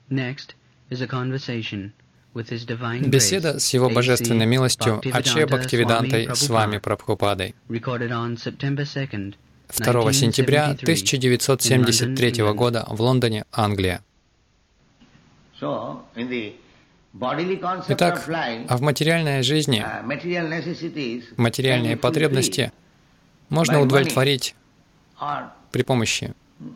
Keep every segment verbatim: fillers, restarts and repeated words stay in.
Беседа с Его Божественной милостью Аче Бхактивидантой с вами Прабхупадой. второго сентября тысяча девятьсот семьдесят третьего года в Лондоне, Англия. Итак, а в материальной жизни материальные потребности можно удовлетворить при помощи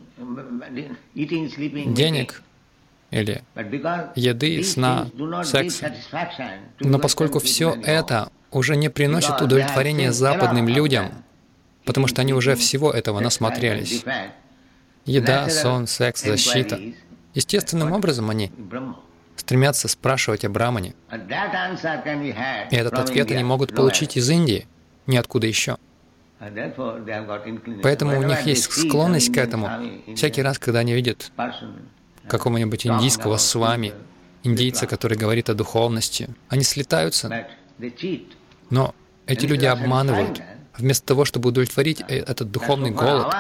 денег или еды, сна, секса. Но поскольку все это уже не приносит удовлетворения западным людям, потому что они уже всего этого насмотрелись. Еда, сон, секс, защита. Естественным образом они стремятся спрашивать о Брамане. И этот ответ они могут получить из Индии, ниоткуда еще. Поэтому у них есть склонность к этому. Всякий раз, когда они видят какого-нибудь индийского свами, индийца, который говорит о духовности, они слетаются. Но эти люди обманывают. Вместо того, чтобы удовлетворить этот духовный голод.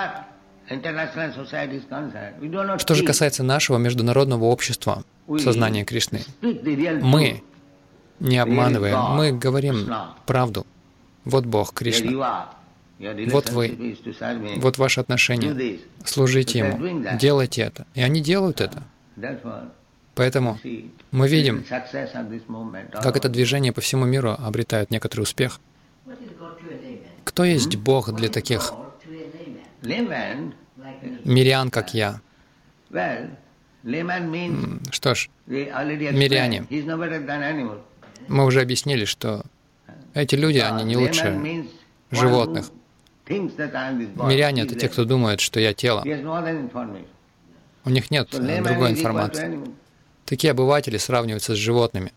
Что же касается нашего международного общества, сознания Кришны, мы не обманываем, мы говорим правду. Вот Бог, Кришна. Вот вы, вот ваши отношения. Служите Ему, делайте это. И они делают это. Поэтому мы видим, как это движение по всему миру обретает некоторый успех. Кто есть Бог для таких мирян, как я? Что ж, миряне. Мы уже объяснили, что эти люди, они не лучше животных. Миряне — это те, кто думает, что я тело. У них нет другой информации. Такие обыватели сравниваются с животными.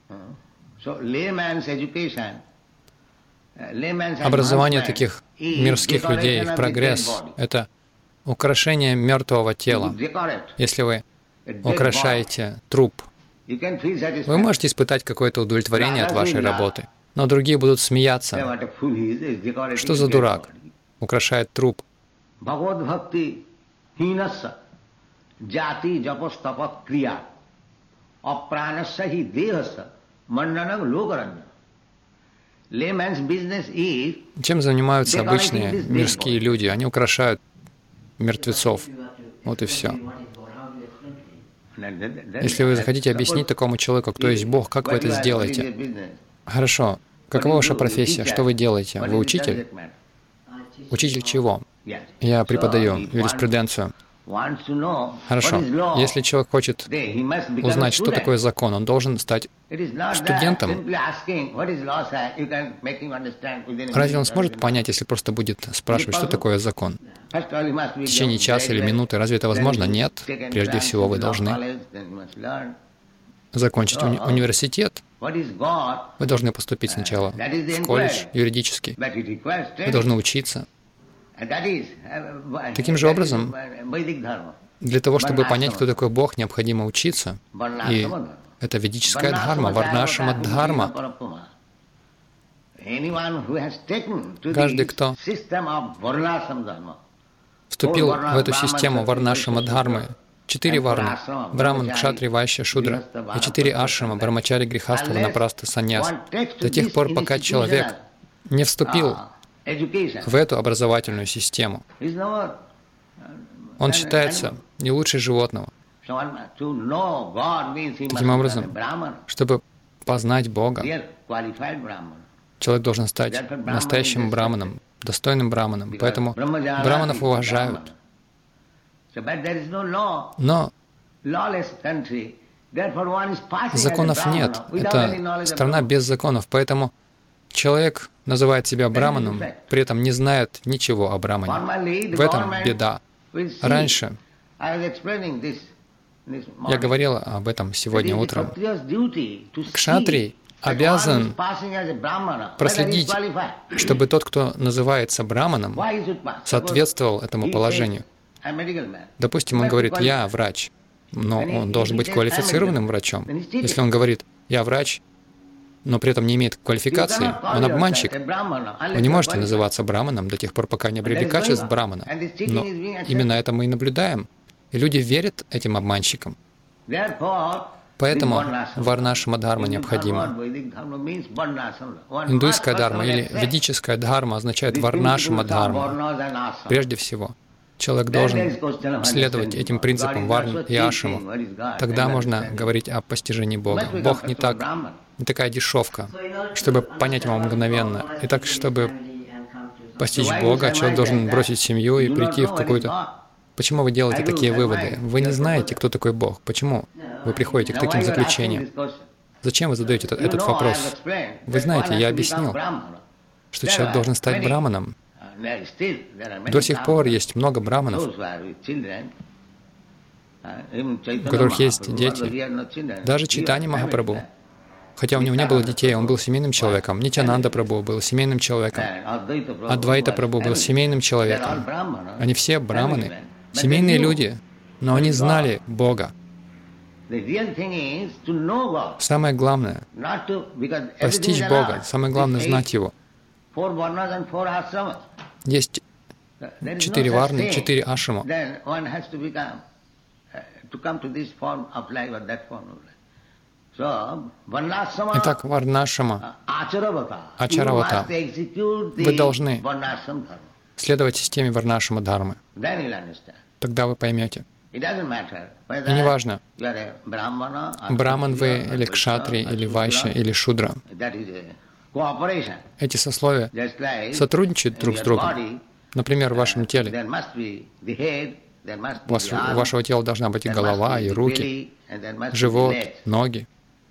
Образование таких мирских людей, их прогресс — это украшение мертвого тела. Если вы украшаете труп, вы можете испытать какое-то удовлетворение от вашей работы, но другие будут смеяться. Что за дурак? Украшает труп. Чем занимаются обычные мирские люди? Они украшают мертвецов. Вот и все. Если вы захотите объяснить такому человеку, кто есть Бог, как вы это сделаете? Хорошо. Какова ваша профессия? Что вы делаете? Вы учитель? Учитель чего? Я преподаю юриспруденцию. Хорошо. Если человек хочет узнать, что такое закон, он должен стать студентом. Разве он сможет понять, если просто будет спрашивать, что такое закон? В течение часа или минуты. Разве это возможно? Нет. Прежде всего, вы должны закончить уни- университет. Вы должны поступить сначала в колледж юридический. Вы должны учиться. Таким же образом, для того, чтобы понять, кто такой Бог, необходимо учиться. И это ведическая дхарма, варнашрама дхарма. Каждый, кто вступил в эту систему варнашрама дхармы, четыре варны — браман, кшатри, вайшья, шудра, и четыре ашрама — брамачари, грихаста, ванапраста, саньяс. До тех пор, пока человек не вступил в эту образовательную систему, он считается не лучше животного. Таким образом, чтобы познать Бога, человек должен стать настоящим браманом, достойным браманом. Поэтому браманов уважают. Но законов нет. Это страна без законов. Поэтому человек называет себя браманом, при этом не знает ничего о брамане. В этом беда. Раньше я говорил об этом сегодня утром. Кшатрий обязан проследить, чтобы тот, кто называется браманом, соответствовал этому положению. Допустим, он говорит: «Я врач», но он должен быть квалифицированным врачом. Если он говорит: «Я врач», но при этом не имеет квалификации, он обманщик. Вы не можете называться браманом до тех пор, пока не обрели качеств брамана. Но именно это мы и наблюдаем. И люди верят этим обманщикам. Поэтому варнашама дхарма необходима. Индуистская дхарма или ведическая дхарма означает варнашама дхарма. Прежде всего, человек должен следовать этим принципам варн и ашамов. Тогда можно говорить о постижении Бога. Бог не так, не такая дешевка, чтобы понять его мгновенно. И так, чтобы постичь Бога, человек должен бросить семью и прийти в какую-то... Почему вы делаете такие выводы? Вы не знаете, кто такой Бог. Почему вы приходите к таким заключениям? Зачем вы задаете этот, этот вопрос? Вы знаете, я объяснил, что человек должен стать браманом. До сих пор есть много браманов, у которых есть дети. Даже Чайтанья Махапрабху, хотя у него не было детей, он был семейным человеком. Нитьянанда Прабху был семейным человеком. Адвайта Прабху был семейным человеком. Они все браманы, семейные люди, но они знали Бога. Самое главное — постичь Бога. Самое главное — знать Его. Есть четыре варны, четыре ашрама. Итак, варнашама, ачаравата. Вы должны следовать системе варнашама дхармы. Тогда вы поймете. И неважно, браман вы, или кшатри, или вайшя, или шудра. Эти сословия сотрудничают друг с другом. Например, в вашем теле. У, вас, у вашего тела должна быть и голова, и руки, живот, ноги.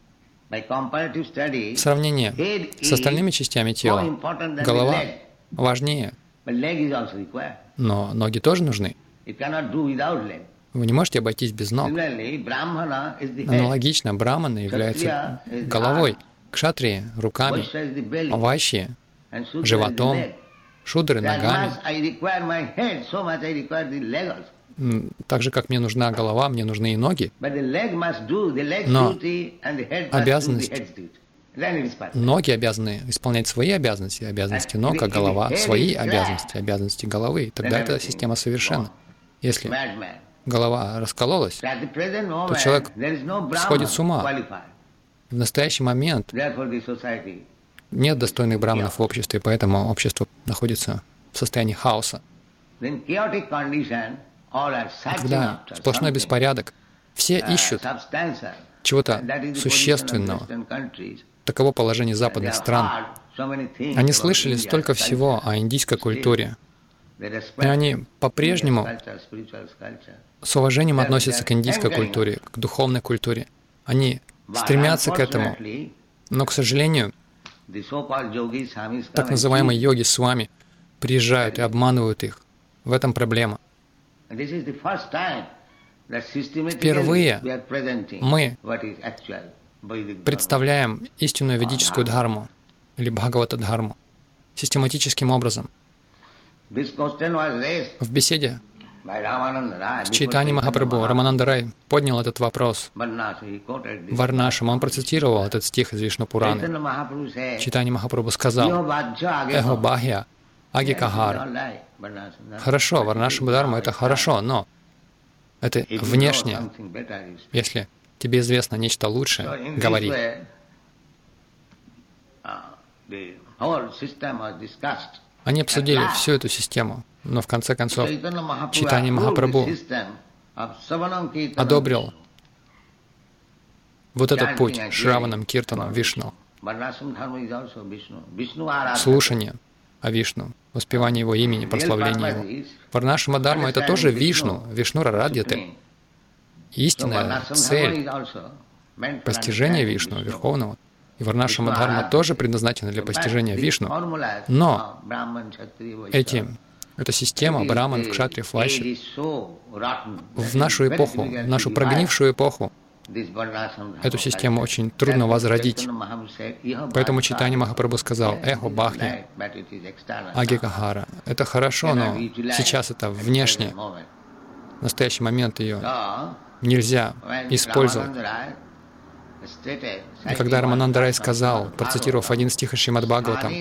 В сравнении с остальными частями тела голова важнее, но ноги тоже нужны. Вы не можете обойтись без ног. Аналогично, браманы являются головой, кшатрии — руками, вайши — животом, шудры — ногами. Так же, как мне нужна голова, мне нужны и ноги. Но обязанность, ноги обязаны исполнять свои обязанности, обязанности ног, а голова — свои обязанности, обязанности головы. Тогда эта система совершенна. Если голова раскололась, то человек сходит с ума. В настоящий момент нет достойных браманов в обществе, поэтому общество находится в состоянии хаоса. Когда сплошной беспорядок, все ищут чего-то существенного. Таково положение западных стран. Они слышали столько всего о индийской культуре, и они по-прежнему с уважением относятся к индийской культуре, к духовной культуре. Они стремятся к этому, но, к сожалению, так называемые йоги с вами приезжают и обманывают их. В этом проблема. Впервые мы представляем истинную ведическую дхарму или бхагавата-дхарму систематическим образом. В беседе с Чайтаньей Махапрабху Рамананда Рай поднял этот вопрос. Варнашам, он процитировал этот стих из Вишну Пураны. Чайтанья Махапрабху сказал: «Эхо бахья агикахара». Хорошо, варнашама дхарма — это хорошо, но это внешне. Если тебе известно нечто лучшее, говори. Они обсудили всю эту систему, но в конце концов Чайтанья Махапрабху одобрил вот этот путь Шраванам, Киртанам, Вишну, слушание о Вишну, воспевание Его имени, прославление Его. Варнашама дхарма — это тоже Вишну, Вишну Рарадьяте. Истинная цель постижения Вишну, Верховного. И Варнашама дхарма тоже предназначена для постижения Вишну. Но эти, эта система браман, кшатриев, вайши в нашу эпоху, в нашу прогнившую эпоху, эту систему очень трудно возродить. Поэтому Чайтанья Махапрабху сказал: «Эхо бахья агикахара». Это хорошо, но сейчас это внешне. В настоящий момент ее нельзя использовать. И когда Рамананда Рай сказал, процитировав один стих из Шримад Бхагаватам: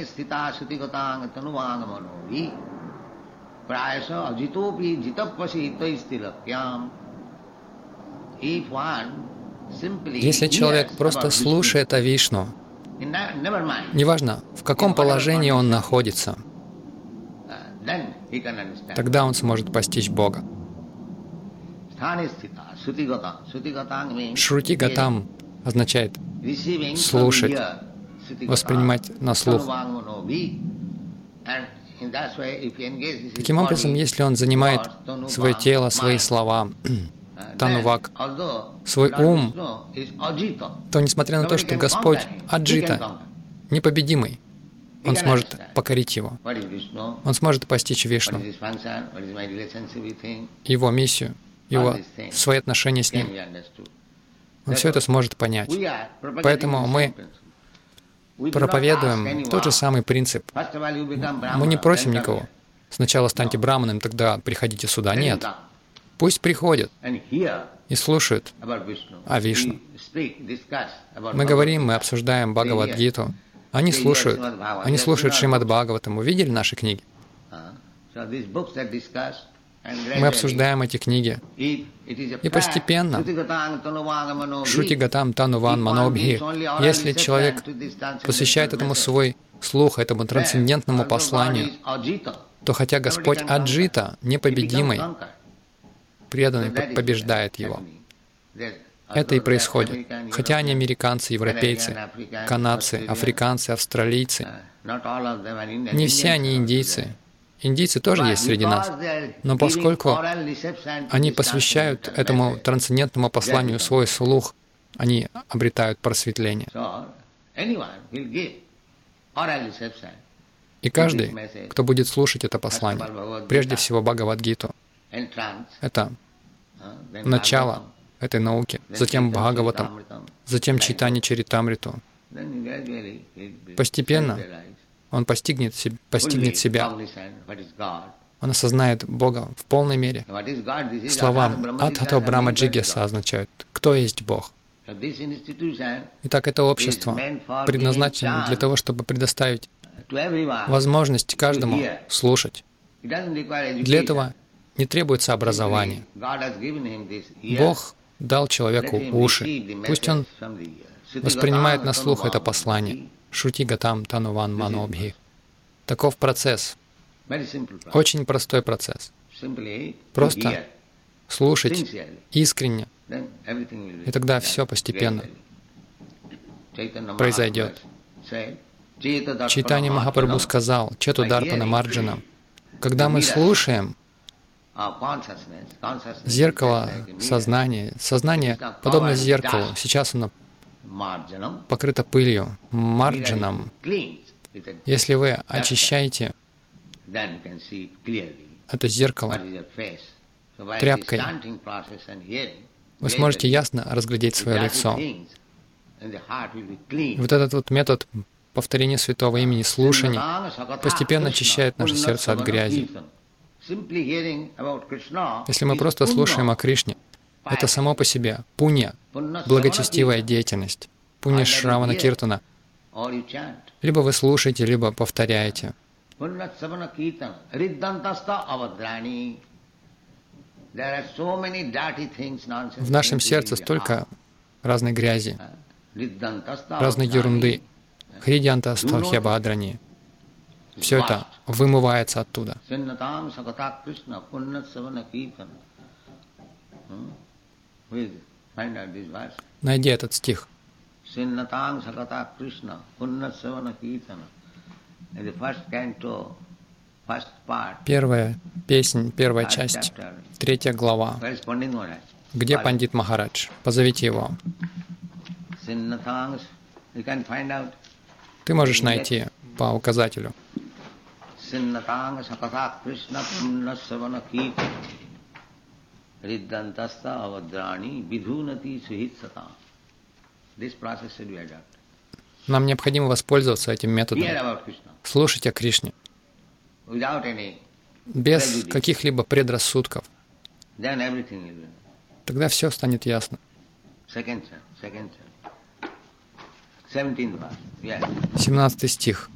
Если человек просто слушает о Вишну, неважно, в каком положении он находится, тогда он сможет постичь Бога. Шрути Гатам означает слушать, воспринимать на слух. Таким образом, если он занимает свое тело, свои слова, танувак, свой ум, то несмотря на то, что Господь Аджита, непобедимый, он сможет покорить его. Он сможет постичь Вишну, его миссию, его свои отношения с ним. Он все это сможет понять. Поэтому мы проповедуем тот же самый принцип. Мы не просим никого: сначала станьте браманом, тогда приходите сюда. Нет. Пусть приходят и слушают о Вишну. Мы говорим, мы обсуждаем Бхагавад-гиту. Они слушают. Они слушают Шримад Бхагаватам. Вы видели наши книги? Мы обсуждаем эти книги. И постепенно, Шрути Гатам Тануван Манобхи, если человек посвящает этому свой слух, этому трансцендентному посланию, то хотя Господь Аджита, непобедимый, преданный, побеждает его. Это и происходит. Хотя они американцы, европейцы, канадцы, африканцы, австралийцы, не все они индийцы. Индийцы тоже есть среди нас. Но поскольку они посвящают этому трансцендентному посланию свой слух, они обретают просветление. И каждый, кто будет слушать это послание, прежде всего Бхагавад-гиту, это начало этой науки, затем Бхагаватам, затем Чайтанья Чаритамриту. Постепенно он постигнет, постигнет себя. Он осознает Бога в полной мере. Слова «Адхато Брахма Джигьяса» означают «Кто есть Бог?». Итак, это общество предназначено для того, чтобы предоставить возможность каждому слушать. Для этого не требуется образование. Бог дал человеку уши. Пусть он воспринимает на слух это послание. Шрути Гатам Тануван Манобхи. Таков процесс. Очень простой процесс. Просто слушать искренне, и тогда все постепенно произойдет. Чайтанья Махапрабху сказал Четударпана Марджана: когда мы слушаем, зеркало сознания, сознание подобно зеркалу, сейчас оно покрыто пылью, марджаном. Если вы очищаете это зеркало тряпкой, вы сможете ясно разглядеть свое лицо. Вот этот вот метод повторения святого имени, слушания, постепенно очищает наше сердце от грязи. Если мы просто слушаем о Кришне, это само по себе пунья, благочестивая деятельность, пунья Шравана Киртана. Либо вы слушаете, либо повторяете. В нашем сердце столько разной грязи, разной ерунды. Хридьянта Стахьябадрани. Все это вымывается оттуда. Найди этот стих. Первая песнь, первая часть, третья глава. Где Пандит Махарадж? Позовите его. Ты можешь найти по указателю. Нам необходимо воспользоваться этим методом. Слушать о Кришне. Без каких-либо предрассудков. Тогда все станет ясно. семнадцатый стих.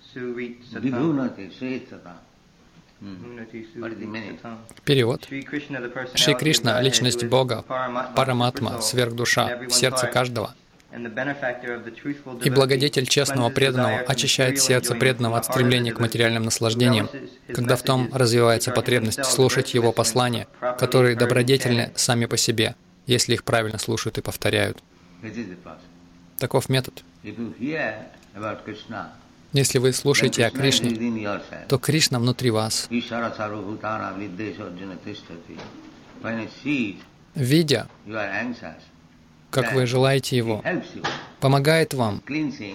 Перевод. Шри Кришна — личность Бога, Параматма, сверхдуша в сердце каждого. И благодетель честного преданного очищает сердце преданного от стремления к материальным наслаждениям, когда в том развивается потребность слушать его послания, которые добродетельны сами по себе, если их правильно слушают и повторяют. Таков метод. Если вы слушаете о Кришне, то Кришна внутри вас. Видя, как вы желаете Его, помогает вам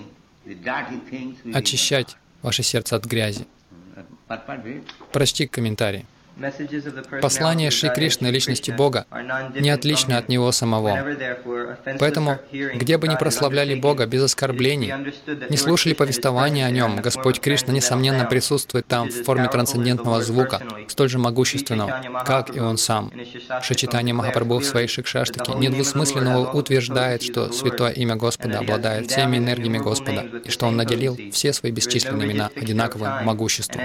очищать ваше сердце от грязи. Прочти комментарий. Послание Шри Кришны, личности Бога, не отлично от Него самого. Поэтому, где бы ни прославляли Бога без оскорблений, не слушали повествования о Нем, Господь Кришна, несомненно, присутствует там в форме трансцендентного звука, столь же могущественного, как и Он сам. Шри Чайтанья Махапрабху в своей Шикшаштаке недвусмысленно утверждает, что Святое Имя Господа обладает всеми энергиями Господа, и что Он наделил все свои бесчисленные имена одинаковым могуществом.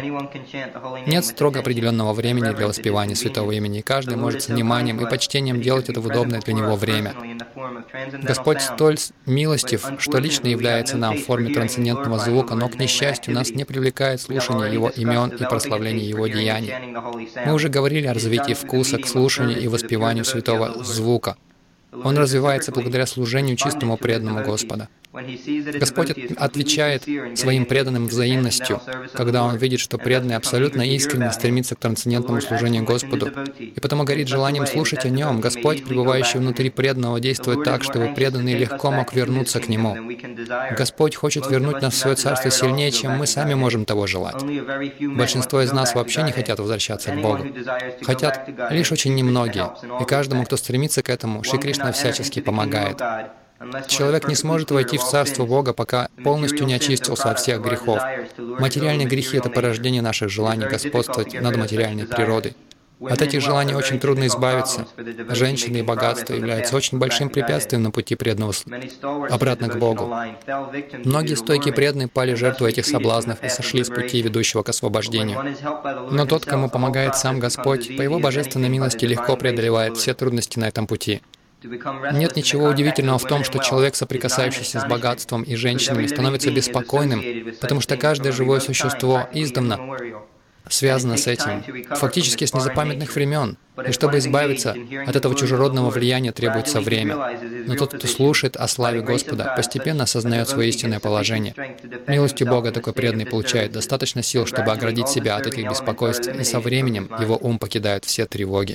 Нет строго определенного времени для воспевания святого имени. Каждый может с вниманием и почтением делать это в удобное для него время. Господь столь милостив, что лично является нам в форме трансцендентного звука, но, к несчастью, нас не привлекает слушание Его имен и прославление Его деяний. Мы уже говорили о развитии вкуса к слушанию и воспеванию святого звука. Он развивается благодаря служению чистому преданному Господа. Господь отвечает своим преданным взаимностью, когда Он видит, что преданный абсолютно искренне стремится к трансцендентному служению Господу, и потому горит желанием слушать о Нем. Господь, пребывающий внутри преданного, действует так, чтобы преданный легко мог вернуться к Нему. Господь хочет вернуть нас в Свое Царство сильнее, чем мы сами можем того желать. Большинство из нас вообще не хотят возвращаться к Богу. Хотят лишь очень немногие, и каждому, кто стремится к этому, Шри Кришна всячески помогает. Человек не сможет войти в Царство Бога, пока полностью не очистился от всех грехов. Материальные грехи — это порождение наших желаний господствовать над материальной природой. От этих желаний очень трудно избавиться. Женщины и богатство являются очень большим препятствием на пути преданного обратно к Богу. Многие стойкие преданные пали жертвой этих соблазнов и сошли с пути, ведущего к освобождению. Но тот, кому помогает сам Господь, по Его божественной милости легко преодолевает все трудности на этом пути. Нет ничего удивительного в том, что человек, соприкасающийся с богатством и женщинами, становится беспокойным, потому что каждое живое существо издавна связано с этим, фактически с незапамятных времен. И чтобы избавиться от этого чужеродного влияния, требуется время. Но тот, кто слушает о славе Господа, постепенно осознает свое истинное положение. Милостью Бога такой преданный получает достаточно сил, чтобы оградить себя от этих беспокойств, и со временем его ум покидает все тревоги.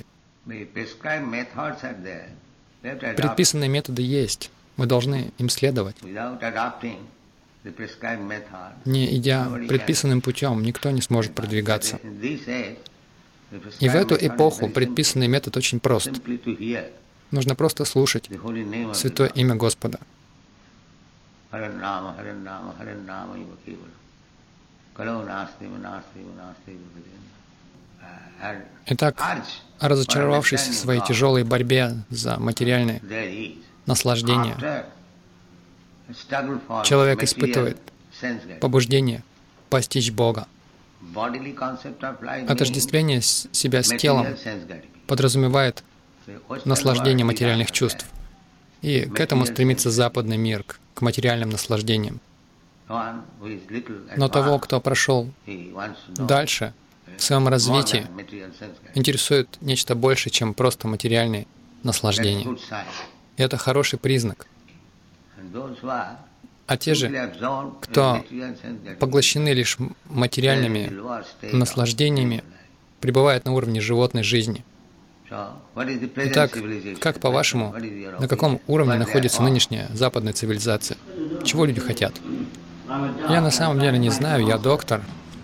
Предписанные методы есть. Мы должны им следовать. Не идя предписанным путем, никто не сможет продвигаться. И в эту эпоху предписанный метод очень прост. Нужно просто слушать Святое Имя Господа. Итак, разочаровавшись в своей тяжелой борьбе за материальное наслаждение, человек испытывает побуждение постичь Бога. Отождествление себя с телом подразумевает наслаждение материальных чувств. И к этому стремится западный мир, к материальным наслаждениям. Но того, кто прошел дальше, в своем развитии, интересует нечто больше, чем просто материальные наслаждения. И это хороший признак. А те же, кто поглощены лишь материальными наслаждениями, пребывают на уровне животной жизни. Итак, как по-вашему, на каком уровне находится нынешняя западная цивилизация? Чего люди хотят? Я на самом деле не знаю, я доктор.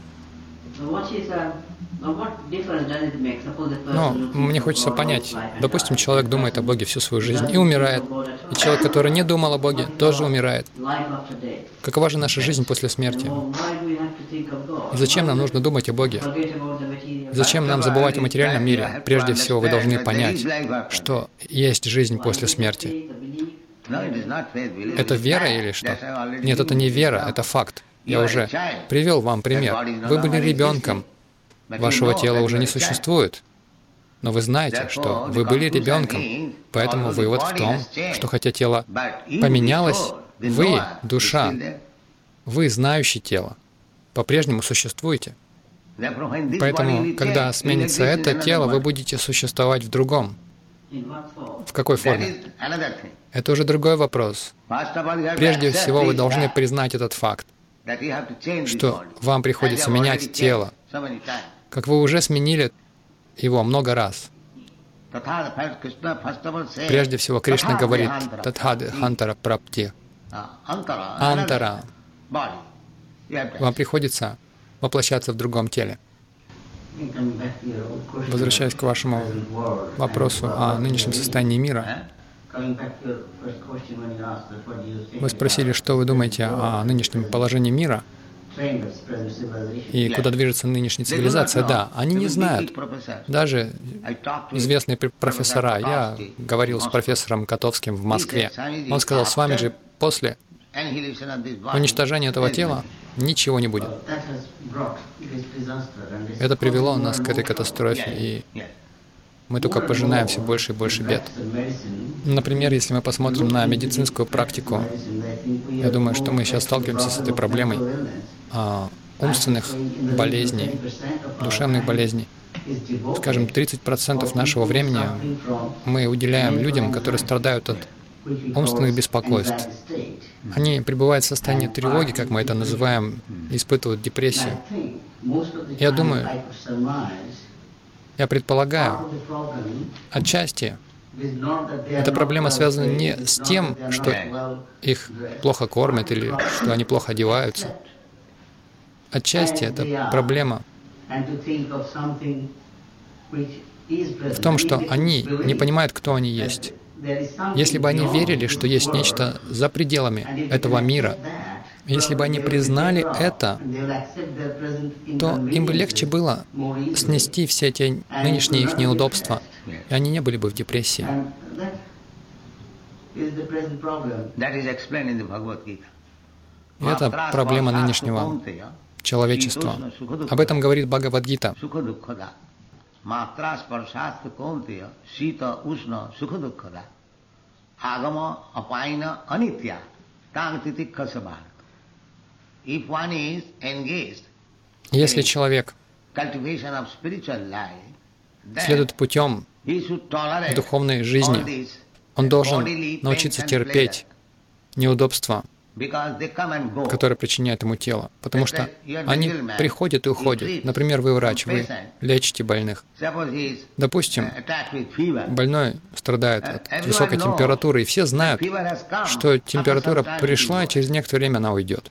Но мне хочется понять, допустим, человек думает о Боге всю свою жизнь и умирает, и человек, который не думал о Боге, тоже умирает. Какова же наша жизнь после смерти? И зачем нам нужно думать о Боге? Зачем нам забывать о материальном мире? Прежде всего, вы должны понять, что есть жизнь после смерти. Это вера или что? Нет, это не вера, это факт. Я уже привел вам пример. Вы были ребенком, вашего тела уже не существует. Но вы знаете, что вы были ребенком, поэтому вывод в том, что хотя тело поменялось, вы, душа, вы, знающий тело, по-прежнему существуете. Поэтому, когда сменится это тело, вы будете существовать в другом. В какой форме? Это уже другой вопрос. Прежде всего, вы должны признать этот факт, что вам приходится менять тело, как вы уже сменили его много раз. Прежде всего, Кришна говорит «Татхад хантара прапти». Антара. Вам приходится воплощаться в другом теле. Возвращаясь к вашему вопросу о нынешнем состоянии мира, вы спросили, что вы думаете о нынешнем положении мира и куда движется нынешняя цивилизация. Да, они не знают. Даже известные профессора. Я говорил с профессором Котовским в Москве. Он сказал, с вами же после уничтожения этого тела ничего не будет. Это привело нас к этой катастрофе, и мы только пожинаем все больше и больше бед. Например, если мы посмотрим на медицинскую практику, я думаю, что мы сейчас сталкиваемся с этой проблемой а, умственных болезней, душевных болезней. Скажем, тридцать процентов нашего времени мы уделяем людям, которые страдают от умственных беспокойств. Они пребывают в состоянии тревоги, как мы это называем, испытывают депрессию. Я думаю, я предполагаю, отчасти эта проблема связана не с тем, что их плохо кормят или что они плохо одеваются. Отчасти это проблема в том, что они не понимают, кто они есть. Если бы они верили, что есть нечто за пределами этого мира, если бы они признали это, то им бы легче было снести все эти нынешние их неудобства, и они не были бы в депрессии. И это проблема нынешнего человечества. Об этом говорит Бхагавад-гита. Если человек следует путем духовной жизни, он должен научиться терпеть неудобства, которые причиняют ему тело, потому что они приходят и уходят. Например, вы врач, вы лечите больных. Допустим, больной страдает от высокой температуры, и все знают, что температура пришла, и через некоторое время она уйдет.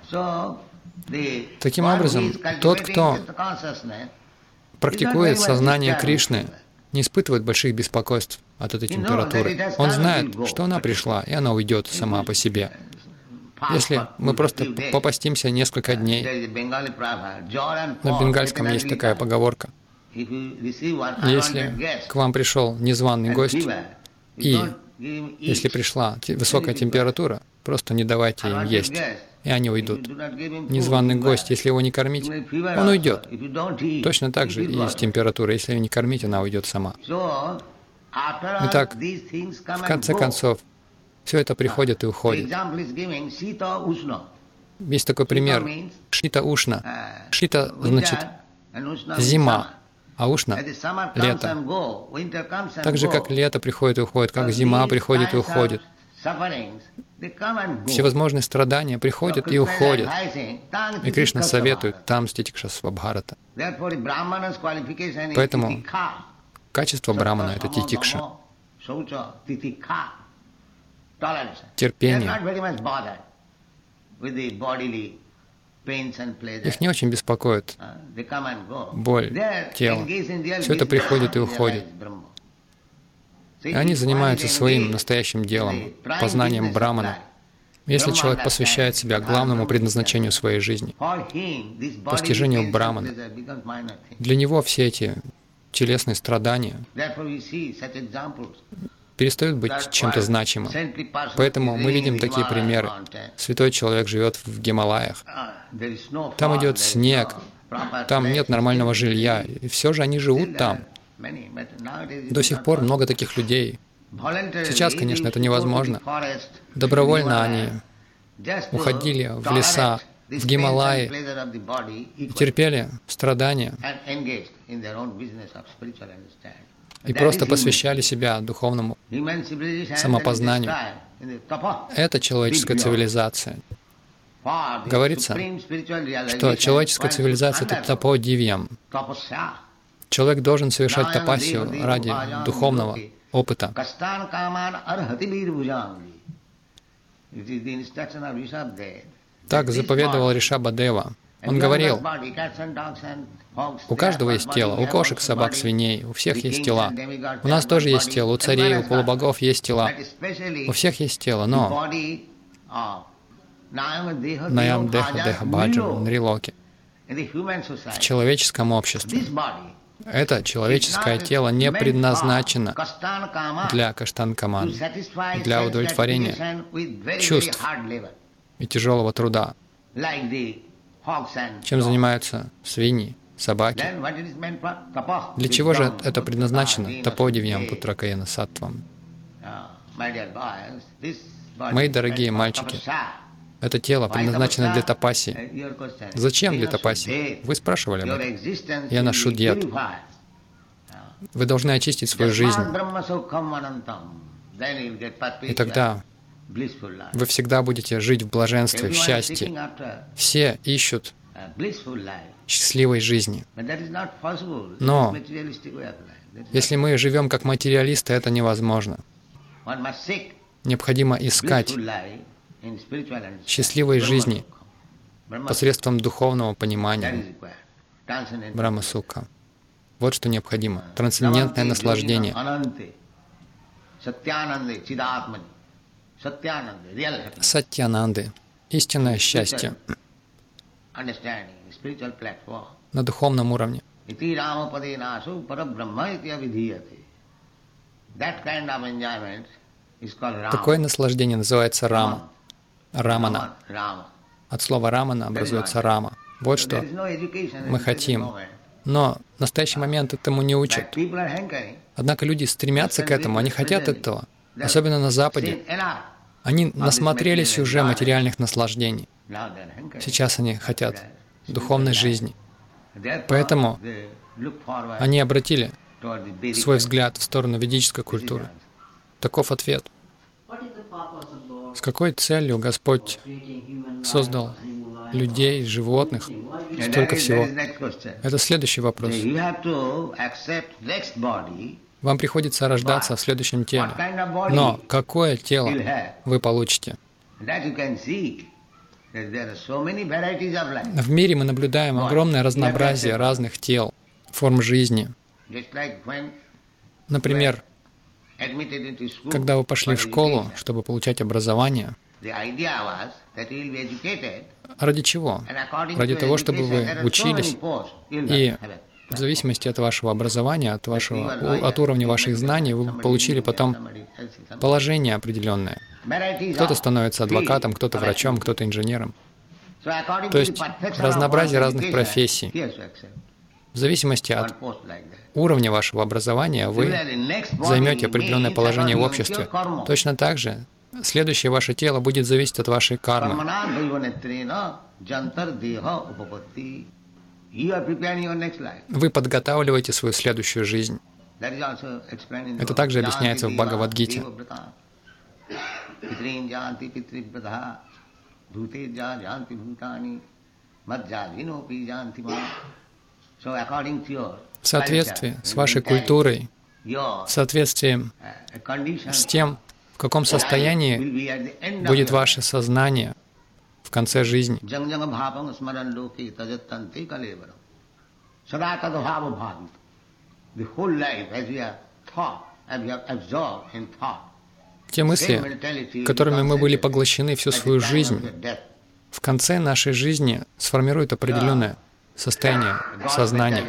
Таким образом, тот, кто практикует сознание Кришны, не испытывает больших беспокойств от этой температуры. Он знает, что она пришла, и она уйдет сама по себе. Если мы просто попастимся несколько дней, на бенгальском есть такая поговорка: если к вам пришел незваный гость, и если пришла высокая температура, просто не давайте им есть, и они уйдут. Незваный гость, если его не кормить, он уйдет. Точно так же и с температурой. Если ее не кормить, она уйдет сама. Итак, в конце концов, все это приходит и уходит. Есть такой пример. Шита Ушна. Шита значит зима, а Ушна — лето. Так же, как лето приходит и уходит, как зима приходит и уходит. Всевозможные страдания приходят и уходят. И Кришна советует там ститикша свабхарата. Поэтому качество брамана — это титикша. Терпение. Их не очень беспокоит боль, тело. Все это приходит и уходит. И они занимаются своим настоящим делом, познанием Брамана. Если человек посвящает себя главному предназначению своей жизни, постижению Брамана, для него все эти телесные страдания перестают быть чем-то значимым. Поэтому мы видим такие примеры. Святой человек живет в Гималаях. Там идет снег, там нет нормального жилья, и все же они живут там. До сих пор много таких людей. Сейчас, конечно, это невозможно. Добровольно они уходили в леса, в Гималаи, и терпели страдания и просто посвящали себя духовному самопознанию. Это человеческая цивилизация. Говорится, что человеческая цивилизация — это таподивьям. Человек должен совершать тапасию ради духовного опыта. Так заповедовал Ришабадева. Он говорил, у каждого есть тело, у кошек, собак, свиней, у всех есть тела. У нас тоже есть тело, у царей, у полубогов есть тела. У всех есть тело, но Наям Деха Деха Баджа Нрилоки в человеческом обществе это человеческое тело не предназначено для каштан-каман, для удовлетворения чувств и тяжелого труда, чем занимаются свиньи, собаки. Для чего же это предназначено? Таподивьям путракаяна саттвам. Мои дорогие мальчики, это тело предназначено для тапаси. Зачем для тапаси? Вы спрашивали об этом. Я ношу диет. Вы должны очистить свою жизнь. И тогда вы всегда будете жить в блаженстве, в счастье. Все ищут счастливой жизни. Но если мы живем как материалисты, это невозможно. Необходимо искать счастливой жизни посредством духовного понимания Брахма-сукха. Вот что необходимо. Трансцендентное наслаждение. Сатьянанды. Истинное счастье на духовном уровне. Такое наслаждение называется рама. Рамана. От слова рамана образуется рама. Вот что мы хотим. Но в настоящий момент этому не учат. Однако люди стремятся к этому, они хотят этого. Особенно на Западе. Они насмотрелись уже материальных наслаждений. Сейчас они хотят духовной жизни. Поэтому они обратили свой взгляд в сторону ведической культуры. Таков ответ. С какой целью Господь создал людей, животных, столько всего? Это следующий вопрос. Вам приходится рождаться в следующем теле. Но какое тело вы получите? В мире мы наблюдаем огромное разнообразие разных тел, форм жизни. Например, когда вы пошли в школу, чтобы получать образование, ради чего? Ради того, чтобы вы учились, и в зависимости от вашего образования, от, вашего, от уровня ваших знаний, вы получили потом положение определенное. Кто-то становится адвокатом, кто-то врачом, кто-то инженером. То есть разнообразие разных профессий. В зависимости от уровня вашего образования вы займете определенное положение в обществе. Точно так же следующее ваше тело будет зависеть от вашей кармы. Вы подготавливаете свою следующую жизнь. Это также объясняется в Бхагавад-гите. В соответствии с вашей культурой, в соответствии с тем, в каком состоянии будет ваше сознание в конце жизни. Те мысли, которыми мы были поглощены всю свою жизнь, в конце нашей жизни сформируют определенное состояние сознания.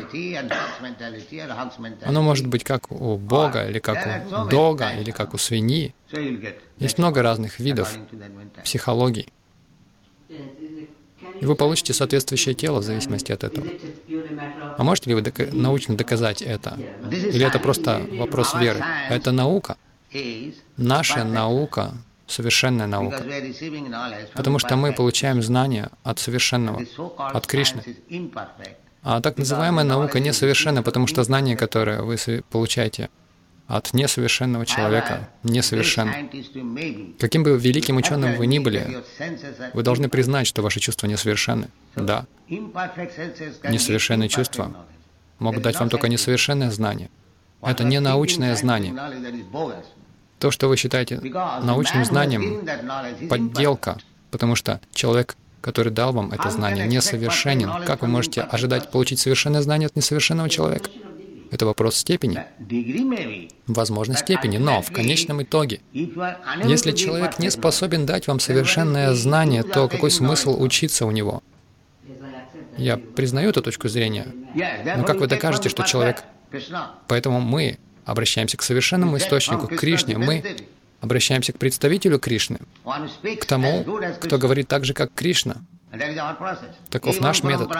Оно может быть как у Бога, или как у дога, или как у свиньи. Есть много разных видов психологий. И вы получите соответствующее тело в зависимости от этого. А можете ли вы дока- научно доказать это? Или это просто вопрос веры? Это наука. Наша наука — совершенная наука. Потому что мы получаем знания от совершенного, от Кришны. А так называемая наука несовершенна, потому что знания, которые вы получаете от несовершенного человека, несовершенно. Каким бы великим ученым вы ни были, вы должны признать, что ваши чувства несовершенны. Да. Несовершенные чувства могут дать вам только несовершенное знание. Это не научное знание. То, что вы считаете научным знанием, подделка, потому что человек, который дал вам это знание, несовершенен. Как вы можете ожидать получить совершенное знание от несовершенного человека? Это вопрос степени. Возможно, степени, но в конечном итоге, если человек не способен дать вам совершенное знание, то какой смысл учиться у него? Я признаю эту точку зрения, но как вы докажете, что человек... Поэтому мы обращаемся к совершенному источнику, к Кришне. Мы обращаемся к представителю Кришны, к тому, кто говорит так же, как Кришна. Таков наш метод.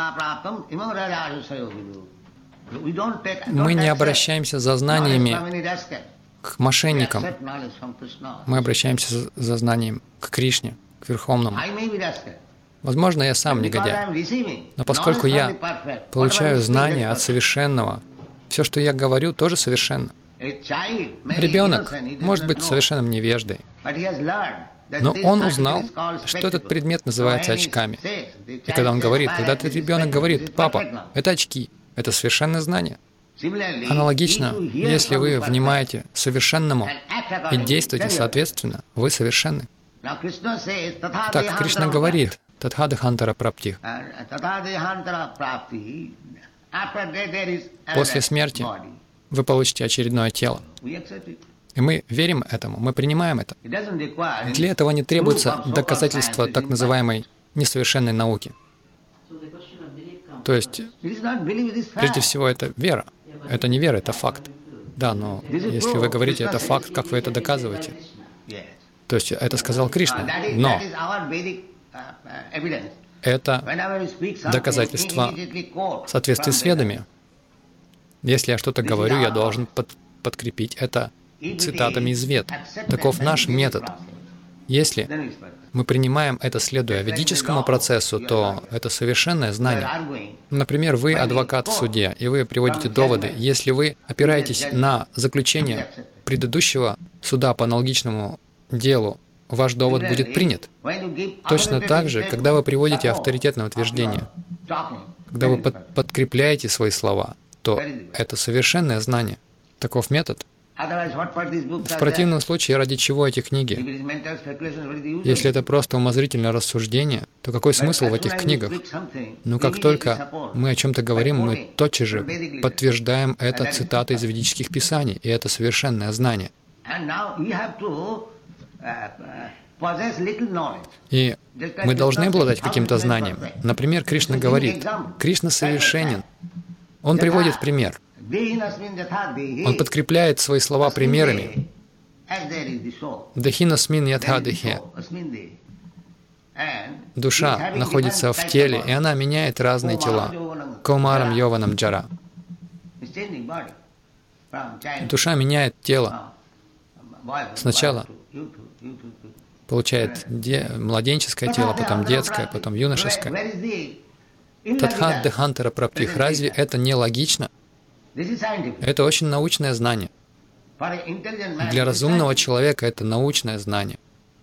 Мы не обращаемся за знаниями к мошенникам. Мы обращаемся за знанием к Кришне, к Верховному. Возможно, я сам негодяй, но поскольку я получаю знания от совершенного, все, что я говорю, тоже совершенно. Ребенок может быть совершенным невеждой, но он узнал, что этот предмет называется очками. И когда он говорит, когда этот ребенок говорит: «Папа, это очки», это совершенное знание. Аналогично, если вы внимаете совершенному и действуете соответственно, вы совершенны. Так Кришна говорит: «Татхадахантара праптих». После смерти вы получите очередное тело. И мы верим этому, мы принимаем это. Для этого не требуется доказательство так называемой несовершенной науки. То есть, прежде всего, это вера. Это не вера, это факт. Да, но если вы говорите, это факт, как вы это доказываете? То есть, это сказал Кришна. Но это доказательство в соответствии с ведами. Если я что-то говорю, я должен под, подкрепить это цитатами из Вед. Таков наш метод. Если мы принимаем это, следуя ведическому процессу, то это совершенное знание. Например, вы адвокат в суде, и вы приводите доводы. Если вы опираетесь на заключение предыдущего суда по аналогичному делу, ваш довод будет принят. Точно так же, когда вы приводите авторитетное утверждение, когда вы под, подкрепляете свои слова, то это совершенное знание. Таков метод. В противном случае, ради чего эти книги? Если это просто умозрительное рассуждение, то какой смысл в этих книгах? Но как только мы о чем-то говорим, мы тотчас же подтверждаем это цитатой из ведических писаний, и это совершенное знание. И мы должны обладать каким-то знанием. Например, Кришна говорит: Кришна совершенен. Он приводит пример. Он подкрепляет свои слова примерами. Дахинасмин ятхадихе. Душа находится в теле, и она меняет разные тела. Каумарам йованам джара. Душа меняет тело. Сначала получает де- младенческое тело, потом детское, потом юношеское. Татхат дехантара праптих. Разве это не логично? Это очень научное знание. Для разумного человека это научное знание.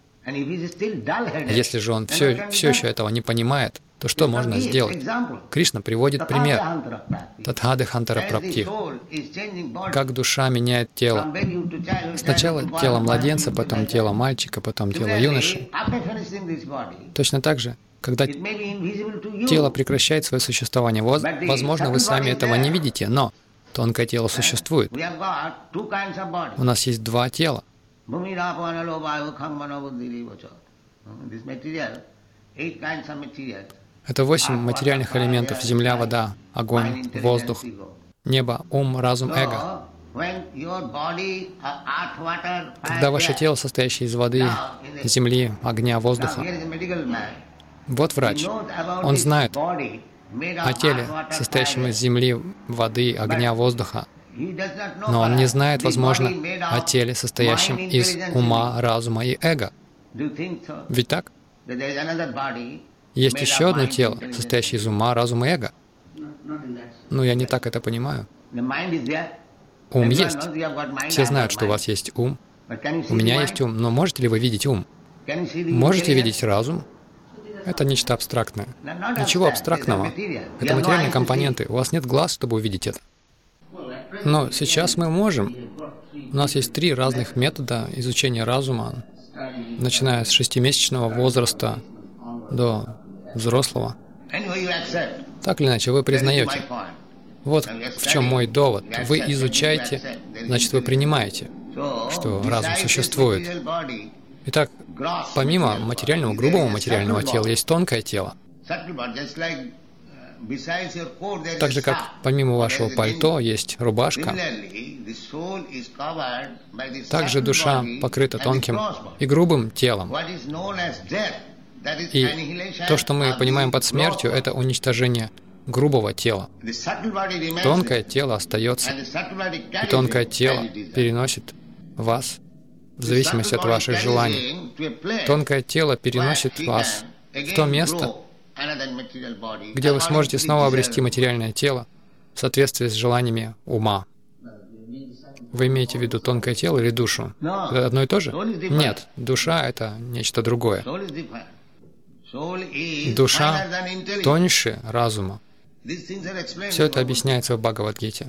Если же он все, все еще этого не понимает, то что можно сделать? Кришна приводит пример. Татха дехантара праптих. Как душа меняет тело. Сначала тело младенца, потом тело мальчика, потом тело юноши. Точно так же, когда тело прекращает свое существование, возможно, вы сами этого не видите, но тонкое тело существует. У нас есть два тела. Это восемь материальных элементов — земля, вода, огонь, воздух, небо, ум, разум, эго. Когда ваше тело, состоящее из воды, земли, огня, воздуха, вот врач, он знает о теле, состоящем из земли, воды, огня, воздуха, но он не знает, возможно, о теле, состоящем из ума, разума и эго. Ведь так? Есть еще одно тело, состоящее из ума, разума и эго. Но я не так это понимаю. Ум есть. Все знают, что у вас есть ум. У меня есть ум. Но можете ли вы видеть ум? Можете видеть разум? Это нечто абстрактное. Ничего абстрактного. Это материальные компоненты. У вас нет глаз, чтобы увидеть это. Но сейчас мы можем. У нас есть три разных метода изучения разума, начиная с шестимесячного возраста до взрослого. Так или иначе, вы признаете. Вот в чем мой довод. Вы изучаете, значит, вы принимаете, что разум существует. Итак, помимо материального, грубого материального тела, есть тонкое тело. Так же, как помимо вашего пальто есть рубашка, также душа покрыта тонким и грубым телом. И то, что мы понимаем под смертью, это уничтожение грубого тела. Тонкое тело остается, и тонкое тело переносит вас в зависимости от ваших желаний. Тонкое тело переносит вас в то место, где вы сможете снова обрести материальное тело в соответствии с желаниями ума. Вы имеете в виду тонкое тело или душу? Это одно и то же? Нет, душа — это нечто другое. Душа тоньше разума. Все это объясняется в Бхагавад-гите.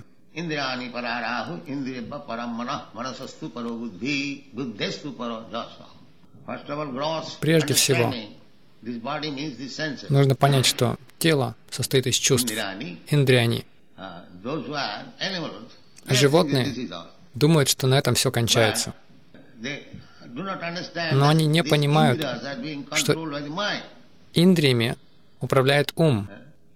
Прежде всего, нужно понять, что тело состоит из чувств, индриани. Животные думают, что на этом все кончается. Но они не понимают, что индриями управляет ум.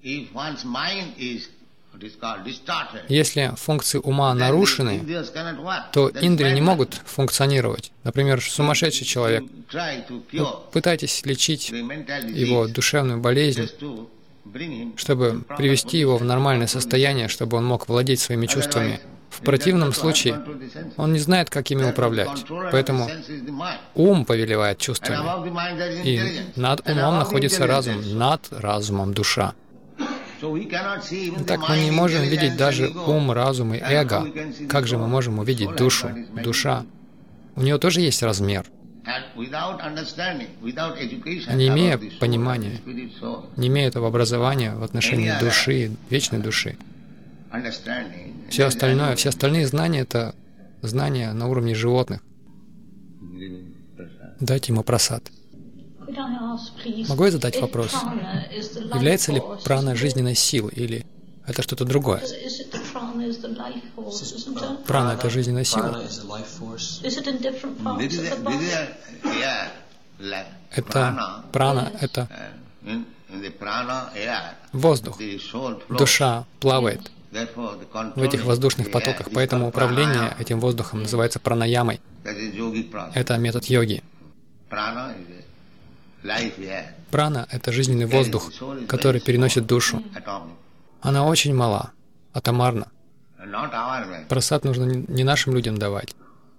Если функции ума нарушены, то индрии не могут функционировать. Например, сумасшедший человек. Вы пытаетесь лечить его душевную болезнь, чтобы привести его в нормальное состояние, чтобы он мог владеть своими чувствами. В противном случае он не знает, как ими управлять. Поэтому ум повелевает чувствами. И над умом находится разум, над разумом душа. Так мы не можем видеть даже ум, разум и эго. Как же мы можем увидеть душу? Душа. У нее тоже есть размер. Не имея понимания, не имея этого образования в отношении души, вечной души, все остальное, все остальные знания — это знания на уровне животных. Дайте ему прасад. Могу я задать вопрос? Является ли прана жизненной силой или это что-то другое? Прана — это жизненная сила? Это прана, это воздух. Душа плавает в этих воздушных потоках, поэтому управление этим воздухом называется пранаямой. Это метод йоги. Прана — это жизненный воздух, который переносит душу. Она очень мала, атомарна. Прасад нужно не нашим людям давать.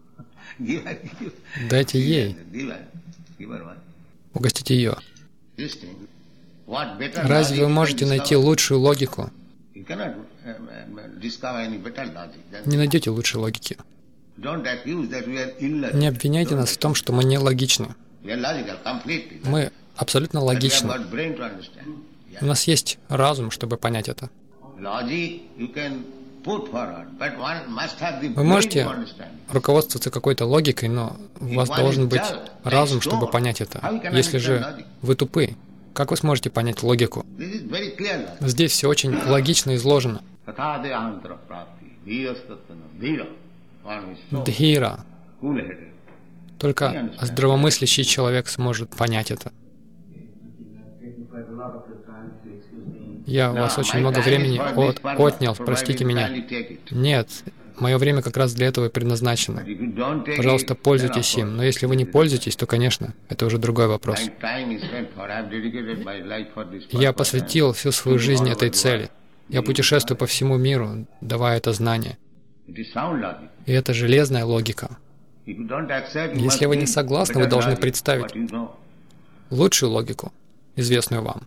Дайте ей. Угостите ее. Разве вы можете найти лучшую логику? Не найдете лучшей логики. Не обвиняйте нас в том, что мы не логичны. Мы абсолютно логичны. У нас есть разум, чтобы понять это. Вы можете руководствоваться какой-то логикой, но у вас должен быть разум, чтобы понять это. Если же вы тупы, как вы сможете понять логику? Здесь все очень логично изложено. Дхира. Только здравомыслящий человек сможет понять это. Я у вас очень много времени от, отнял, простите меня. Нет, мое время как раз для этого и предназначено. Пожалуйста, пользуйтесь им. Но если вы не пользуетесь, то, конечно, это уже другой вопрос. Я посвятил всю свою жизнь этой цели. Я путешествую по всему миру, давая это знание. И это железная логика. Если вы не согласны, вы должны представить лучшую логику, известную вам.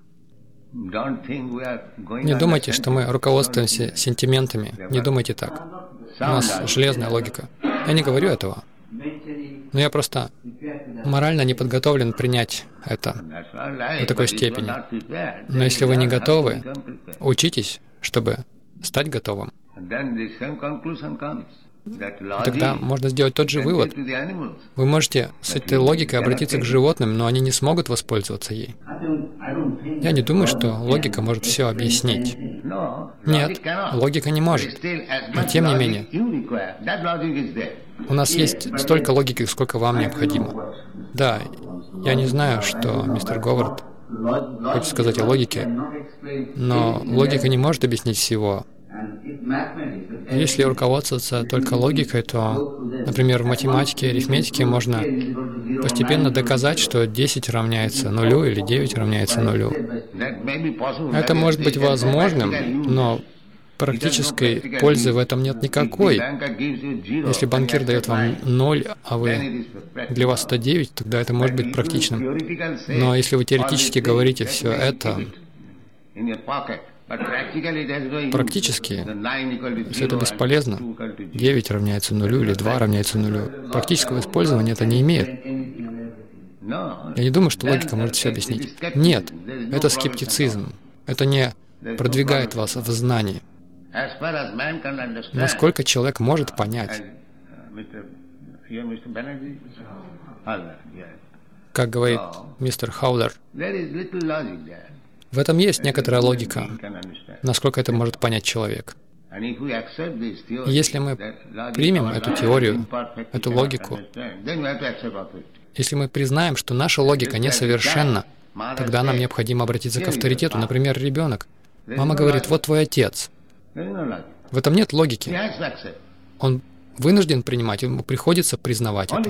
Не думайте, что мы руководствуемся сентиментами. Не думайте так. У нас железная логика. Я не говорю этого. Но я просто морально не подготовлен принять это до такой степени. Но если вы не готовы, учитесь, чтобы стать готовым. Тогда можно сделать тот же вывод. Вы можете с этой логикой обратиться к животным, но они не смогут воспользоваться ей. Я не думаю, что логика может все объяснить. Нет, логика не может. Но тем не менее, у нас есть столько логики, сколько вам необходимо. Да, я не знаю, что мистер Говард хочет сказать о логике, но логика не может объяснить всего. Если руководствоваться только логикой, то, например, в математике и арифметике можно постепенно доказать, что десять равняется нулю или девять равняется нулю. Это может быть возможным, но практической пользы в этом нет никакой. Если банкир дает вам ноль, а вы для вас это девять, тогда это может быть практичным. Но если вы теоретически говорите все это, практически все это бесполезно. девять равняется нулю или два равняется нулю. Практического использования это не имеет. Я не думаю, что логика может все объяснить. Нет, это скептицизм. Это не продвигает вас в знании. Насколько человек может понять, как говорит мистер Хаулер, в этом есть некоторая логика, насколько это может понять человек. Если мы примем эту теорию, эту логику, если мы признаем, что наша логика несовершенна, тогда нам необходимо обратиться к авторитету. Например, ребенок. Мама говорит, вот твой отец. В этом нет логики. Он вынужден принимать, ему приходится признавать это.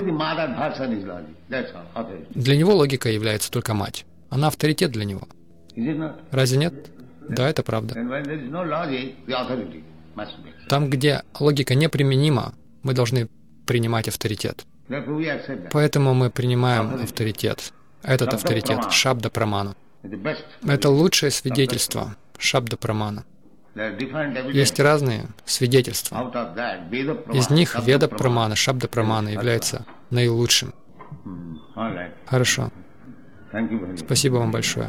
Для него логика является только мать. Она авторитет для него. Разве нет? Да, это правда. Там, где логика неприменима, мы должны принимать авторитет. Поэтому мы принимаем авторитет. Этот авторитет — Шабда Прамана. Это лучшее свидетельство Шабда Прамана. Есть разные свидетельства. Из них Веда Прамана, Шабда Прамана является наилучшим. Хорошо. Спасибо вам большое.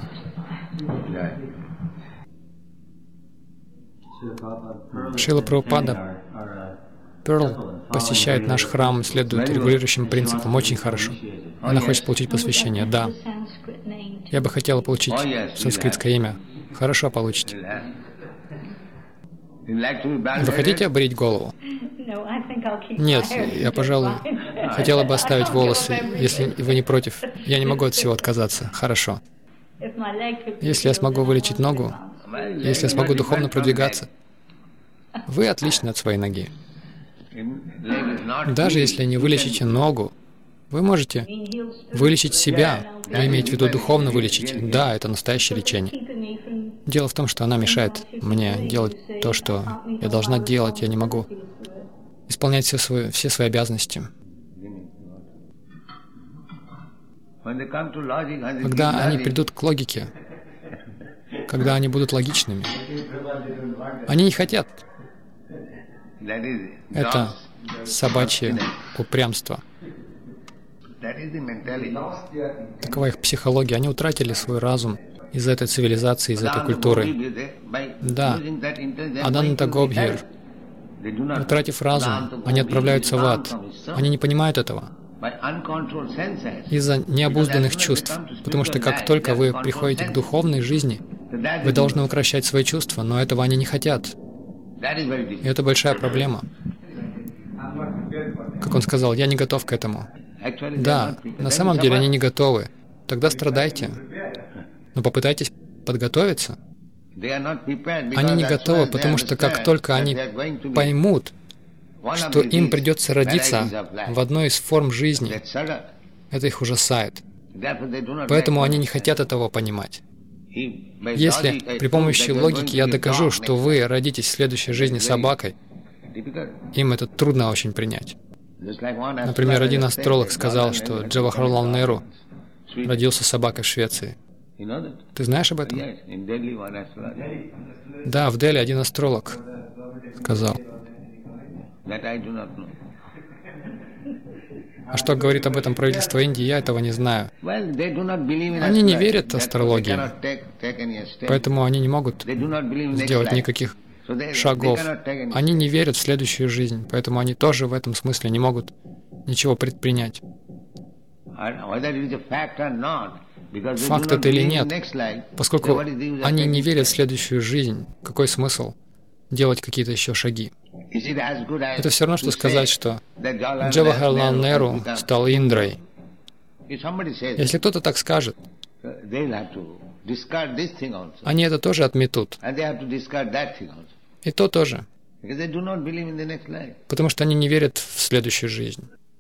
Шрила Прабхупада Перл посещает наш храм, следует регулирующим принципам. Очень хорошо. Она хочет получить посвящение. Да. Я бы хотела получить санскритское имя. Хорошо, получите. Вы хотите обрить голову? Нет, я, пожалуй, хотела бы оставить волосы, если вы не против. Я не могу от всего отказаться. Хорошо. Если я смогу вылечить ногу, если я смогу духовно продвигаться, вы отличны от своей ноги. Даже если не вылечите ногу, вы можете вылечить себя. Вы имеете в виду духовно вылечить. Да, это настоящее лечение. Дело в том, что она мешает мне делать то, что я должна делать. Я не могу исполнять все свои, все свои обязанности. Когда они придут к логике, когда они будут логичными, они не хотят. Это собачье упрямство. Такова их психология. Они утратили свой разум из-за этой цивилизации, из этой культуры. Да, Аданта Гобхир, утратив разум, они отправляются в ад. Они не понимают этого из-за необузданных чувств. Потому что как только вы приходите к духовной жизни, вы должны укрощать свои чувства, но этого они не хотят. И это большая проблема. Как он сказал, я не готов к этому. Да, на самом деле они не готовы. Тогда страдайте. Но попытайтесь подготовиться. Они не готовы, потому что как только они поймут, что им придется родиться в одной из форм жизни, это их ужасает. Поэтому они не хотят этого понимать. Если при помощи логики я докажу, что вы родитесь в следующей жизни собакой, им это трудно очень принять. Например, один астролог сказал, что Джавахарлал Неру родился собакой в Швеции. Ты знаешь об этом? Да, в Дели один астролог сказал. А что говорит об этом правительство Индии, я этого не знаю. Они не верят в астрологию, поэтому они не могут сделать никаких шагов. Они не верят в следующую жизнь, поэтому они тоже в этом смысле не могут ничего предпринять. Факт это или нет, поскольку они не верят в следующую жизнь, какой смысл делать какие-то еще шаги? Это все равно, что сказать, что Джавахарлал Неру стал Индрой. Если кто-то так скажет, они это тоже отметут. И то тоже. Потому что они не верят в следующую жизнь.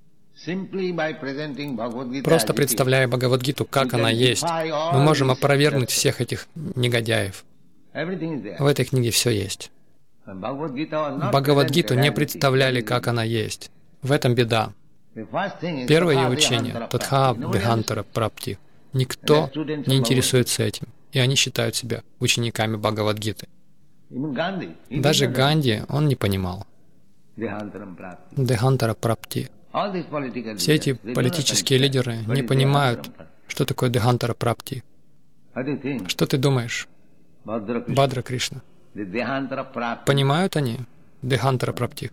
Просто представляя Бхагавад-гиту, как она есть, мы можем опровергнуть всех этих негодяев. В этой книге все есть. Бхагавад-гиту не представляли, как она есть. В этом беда. Первое ее учение — Татха Дехантара Прапти. Никто не интересуется этим, и они считают себя учениками Бхагавад-гиты. Даже Ганди, он не понимал. Дехантара Прапти. Все эти политические лидеры не понимают, что такое Дехантара Прапти. Что ты думаешь, Бадра Кришна? Понимают они Дехантара Прапти?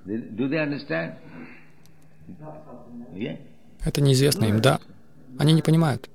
Это неизвестно им, да. Они не понимают.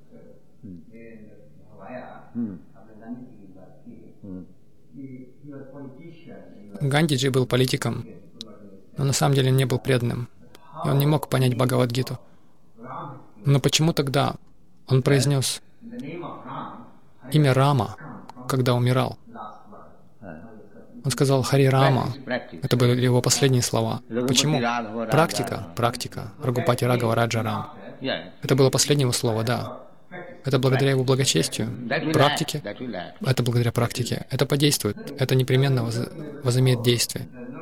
Гандиджи был политиком, но на самом деле не был преданным, и он не мог понять Бхагавад-гиту. Но почему тогда он произнес имя Рама, когда умирал? Он сказал «Хари Рама». Это были его последние слова. Почему? Практика, практика. Рагупати Рагава Раджа Рам. Это было последнее его слово, да. Это благодаря его благочестию, практике. Это благодаря практике. Это подействует. Это непременно воз... возымеет действие.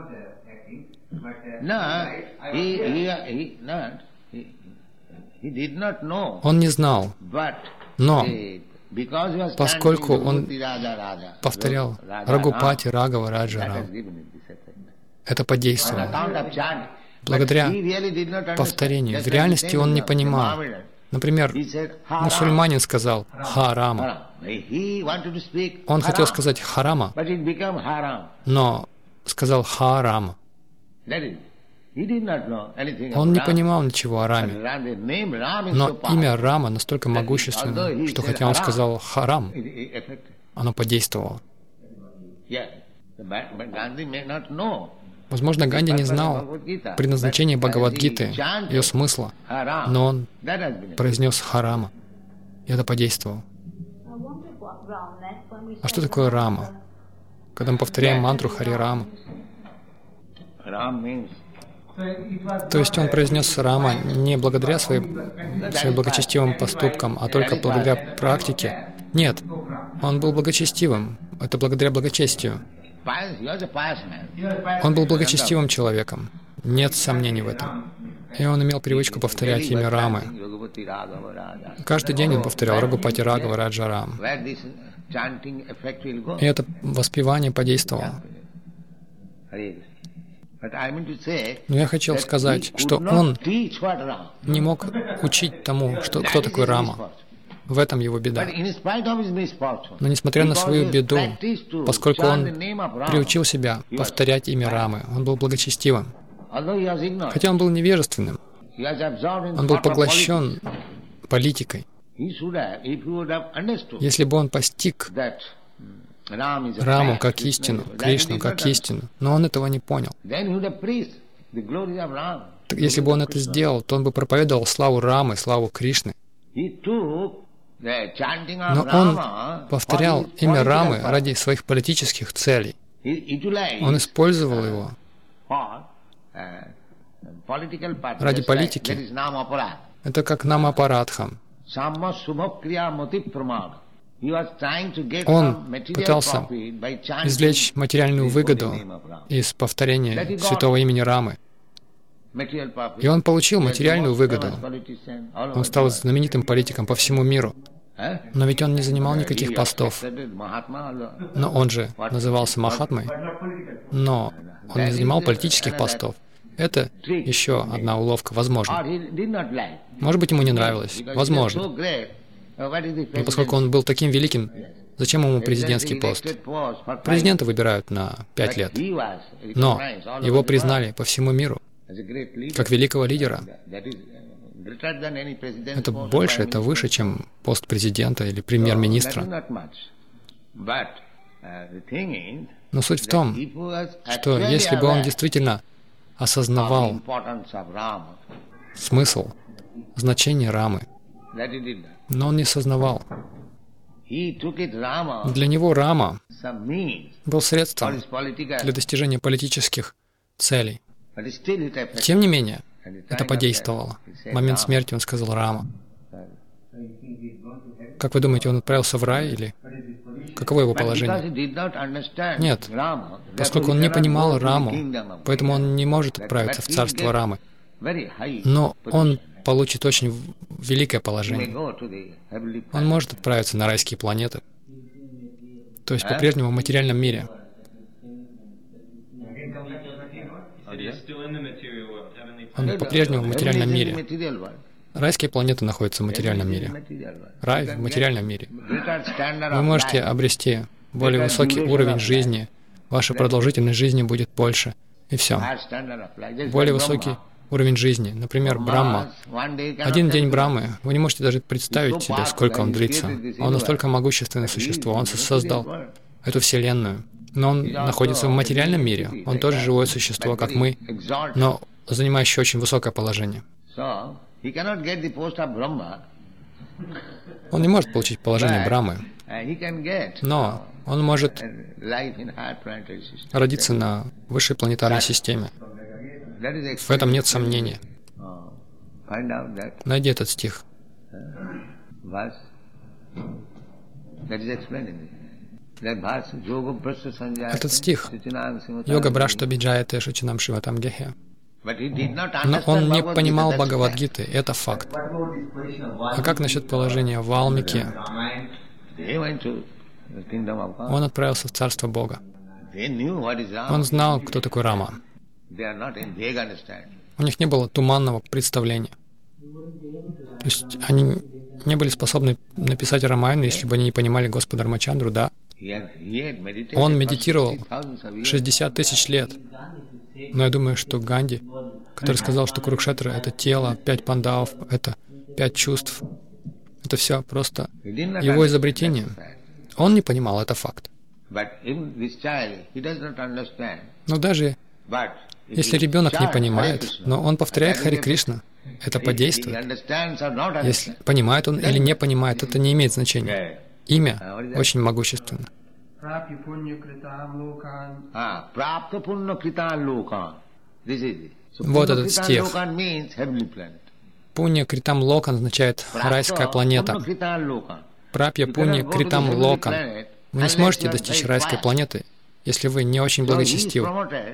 Он не знал, но поскольку он повторял Рагупати Рагава Раджа Рам, это подействовало. Благодаря повторению. В реальности он не понимал. Например, мусульманин сказал «Харама». Он хотел сказать «Харама», но сказал «Харама». Он не понимал ничего о Раме. Но имя Рама настолько могущественно, что хотя он сказал «Харам», оно подействовало. Возможно, Ганди не знал предназначения Бхагавад-гиты, ее смысла, но он произнес «Харама», и это подействовало. А что такое Рама? Когда мы повторяем мантру Хари Рама. То есть он произнес Рама не благодаря своим, своим благочестивым поступкам, а только благодаря практике. Нет, он был благочестивым. Это благодаря благочестию. Он был благочестивым человеком. Нет сомнений в этом. И он имел привычку повторять имя Рамы. Каждый день он повторял Рагупати Рагава Раджа Рам. И это воспевание подействовало. Но я хотел сказать, что он не мог учить тому, что, кто такой Рама. В этом его беда. Но несмотря на свою беду, поскольку он приучил себя повторять имя Рамы, он был благочестивым. Хотя он был невежественным, он был поглощен политикой. Если бы он постиг Раму как истину, Кришну как истину, но он этого не понял. Так если бы он это сделал, то он бы проповедовал славу Рамы, славу Кришны. Но он повторял имя Рамы ради своих политических целей. Он использовал его ради политики. Это как Намапарадха. Он пытался извлечь материальную выгоду из повторения святого имени Рамы. И он получил материальную выгоду. Он стал знаменитым политиком по всему миру. Но ведь он не занимал никаких постов. Но он же назывался Махатмой. Но он не занимал политических постов. Это еще одна уловка, возможно. Может быть, ему не нравилось. Возможно. Но поскольку он был таким великим, зачем ему президентский пост? Президента выбирают на пять лет. Но его признали по всему миру как великого лидера. Это больше, это выше, чем пост президента или премьер-министра. Но суть в том, что если бы он действительно осознавал смысл, значение Рамы, но он не осознавал. Для него Рама был средством для достижения политических целей. Тем не менее, это подействовало. В момент смерти он сказал Рама. Как вы думаете, он отправился в рай или каково его положение? Нет, поскольку он не понимал Раму, поэтому он не может отправиться в царство Рамы. Но он получит очень великое положение. Он может отправиться на райские планеты, то есть по-прежнему в материальном мире. Он по-прежнему в материальном мире. Райские планеты находятся в материальном мире. Рай в материальном мире. Вы можете обрести более высокий уровень жизни, ваша продолжительность жизни будет больше, и все. Более высокий уровень жизни. Например, Брахма. Один день Брахмы, вы не можете даже представить себе, сколько он длится. Он настолько могущественное существо, он создал эту Вселенную. Но он находится в материальном мире, он тоже живое существо, как мы, но занимающий очень высокое положение. Он не может получить положение Брахмы, но он может родиться на высшей планетарной системе. В этом нет сомнения. Найди этот стих. Этот стих «Йога Брашта Биджаяте Шучинам Шиватам Гехе». Но он не понимал Бхагавад-гиты, это факт. А как насчет положения Валмики? Он отправился в Царство Бога. Он знал, кто такой Рама. У них не было туманного представления. То есть они не были способны написать Рамаяну, если бы они не понимали Господа Рамачандру, да? Он медитировал шестьдесят тысяч лет. Но я думаю, что Ганди, который сказал, что Курукшетра — это тело, пять пандавов, это пять чувств, это все просто его изобретение. Он не понимал, это факт. Но даже если ребенок не понимает, но он повторяет Харе Кришна, это подействует. Если понимает он или не понимает, это не имеет значения. Имя очень могущественно. Вот этот стих. Пунья Критам Локан означает райская планета. Прапья Пунья Критам Локан. Вы не сможете достичь райской планеты, если вы не очень благочестивы.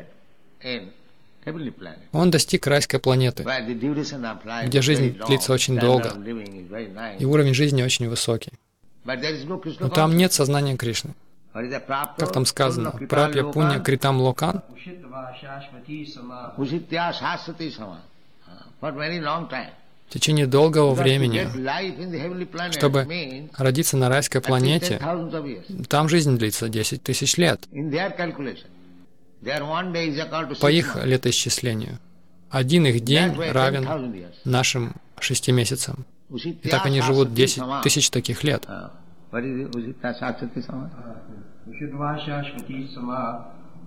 Он достиг райской планеты, где жизнь длится очень долго, и уровень жизни очень высокий. Но там нет сознания Кришны. Как там сказано? Прапья Пунья Критам Локан. В течение долгого времени, чтобы родиться на райской планете, там жизнь длится десять тысяч лет. По их летоисчислению. Один их день равен нашим шести месяцам. И так они живут десять тысяч таких лет.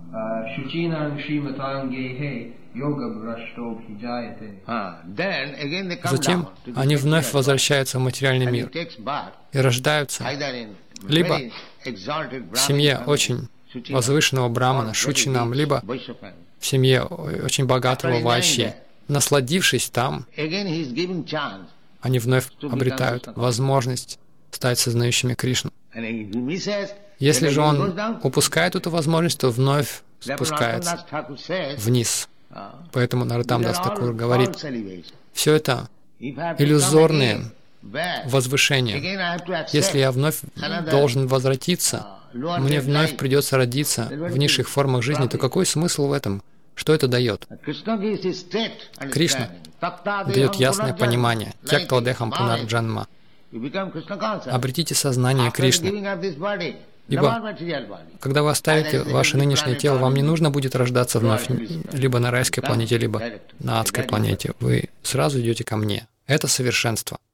Затем они вновь возвращаются в материальный мир и рождаются либо в семье очень возвышенного брамана, шучинам, либо в семье очень богатого вайшьи. Насладившись там, они вновь обретают возможность стать сознающими Кришну. Если же он упускает эту возможность, то вновь спускается вниз. Поэтому Нароттам-дас Такур говорит, все это иллюзорные возвышения. Если я вновь должен возвратиться, мне вновь придется родиться в низших формах жизни, то какой смысл в этом? Что это дает? Кришна дает ясное понимание. Тьяктвадехам пунарджанма. Обретите сознание Кришны. Ибо, когда вы оставите ваше нынешнее тело, вам не нужно будет рождаться вновь либо на райской планете, либо на адской планете. Вы сразу идете ко мне. Это совершенство.